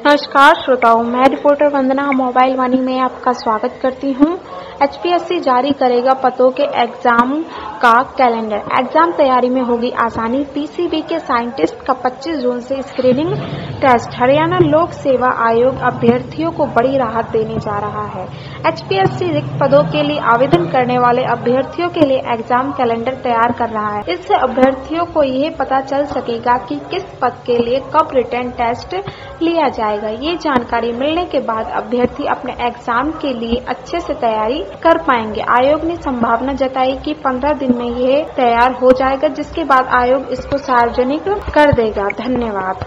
नमस्कार श्रोताओं, मैं रिपोर्टर वंदना मोबाइल वाणी में आपका स्वागत करती हूं। एचपीएससी जारी करेगा पदों के एग्जाम का कैलेंडर। एग्जाम तैयारी में होगी आसानी। पीसीबी के साइंटिस्ट का 25 जून से स्क्रीनिंग टेस्ट। हरियाणा लोक सेवा आयोग अभ्यर्थियों को बड़ी राहत देने जा रहा है। एचपीएससी रिक्त पदों के लिए आवेदन करने वाले अभ्यर्थियों के लिए एग्जाम कैलेंडर तैयार कर रहा है। इससे अभ्यर्थियों को यह पता चल सकेगा कि किस पद के लिए कब रिटन टेस्ट लिया जाएगा। ये जानकारी मिलने के बाद अभ्यर्थी अपने एग्जाम के लिए अच्छे से तैयारी कर पाएंगे। आयोग ने संभावना जताई कि 15 दिन में यह तैयार हो जाएगा, जिसके बाद आयोग इसको सार्वजनिक कर देगा। धन्यवाद।